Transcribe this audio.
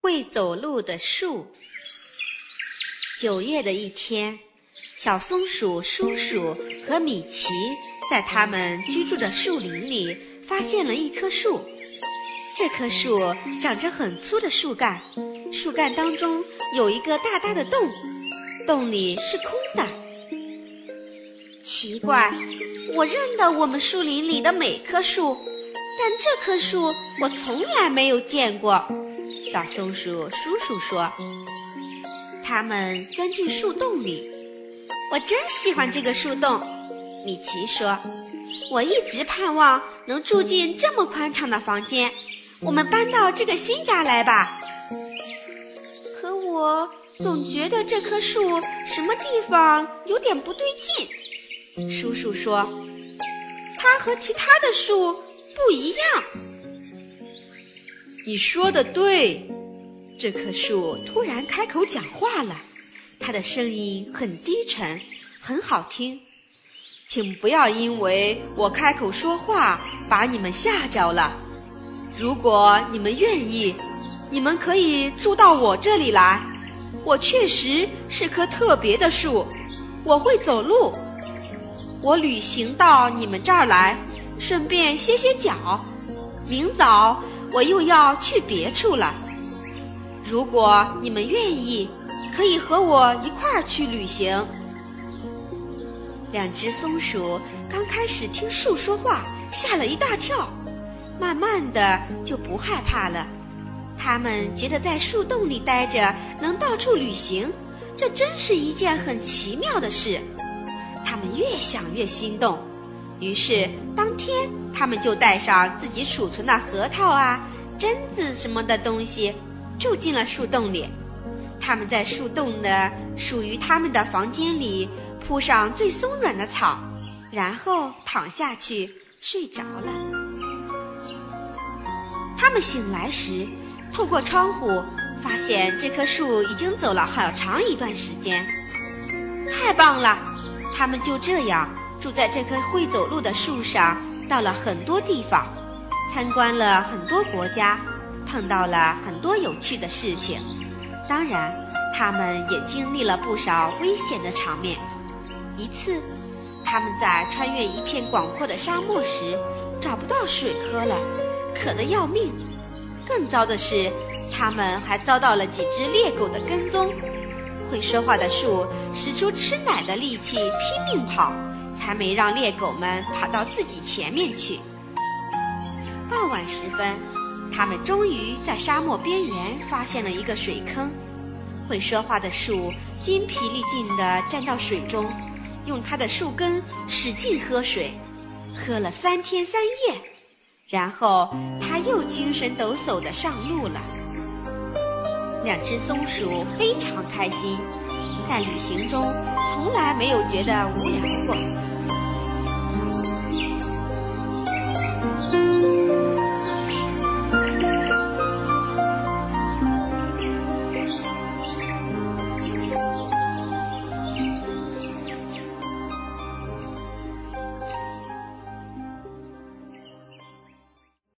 会走路的树。9月的一天，小松鼠叔叔和米奇在他们居住的树林里发现了一棵树。这棵树长着很粗的树干，树干当中有一个大大的洞，洞里是空的。奇怪，我认得我们树林里的每棵树，但这棵树我从来没有见过。小松鼠叔叔说。他们钻进树洞里。我真喜欢这个树洞，米奇说。我一直盼望能住进这么宽敞的房间。我们搬到这个新家来吧。可我总觉得这棵树什么地方有点不对劲。叔叔说，它和其他的树不一样。 你说的对。这棵树突然开口讲话了，它的声音很低沉，很好听。请不要因为我开口说话把你们吓着了。如果你们愿意，你们可以住到我这里来。我确实是棵特别的树，我会走路。我旅行到你们这儿来，顺便歇歇脚。明早我又要去别处了。如果你们愿意，可以和我一块儿去旅行。 2只松鼠刚开始听树说话，吓了一大跳，慢慢的就不害怕了。他们觉得在树洞里待着能到处旅行，这真是一件很奇妙的事。他们越想越心动，于是当天他们就带上自己储存的核桃啊、榛子什么的东西，住进了树洞里。他们在树洞的属于他们的房间里铺上最松软的草，然后躺下去睡着了。他们醒来时，透过窗户发现这棵树已经走了好长一段时间。太棒了！他们就这样住在这棵会走路的树上，到了很多地方，参观了很多国家，碰到了很多有趣的事情。当然，他们也经历了不少危险的场面。一次，他们在穿越一片广阔的沙漠时，找不到水喝了，渴得要命。更糟的是，他们还遭到了几只猎狗的跟踪。会说话的树使出吃奶的力气拼命跑，才没让猎狗们跑到自己前面去。傍晚时分，他们终于在沙漠边缘发现了一个水坑。会说话的树筋疲力尽地站到水中，用它的树根使劲喝水，喝了3天3夜，然后它又精神抖擞地上路了。2只松鼠非常开心，在旅行中从来没有觉得无聊过。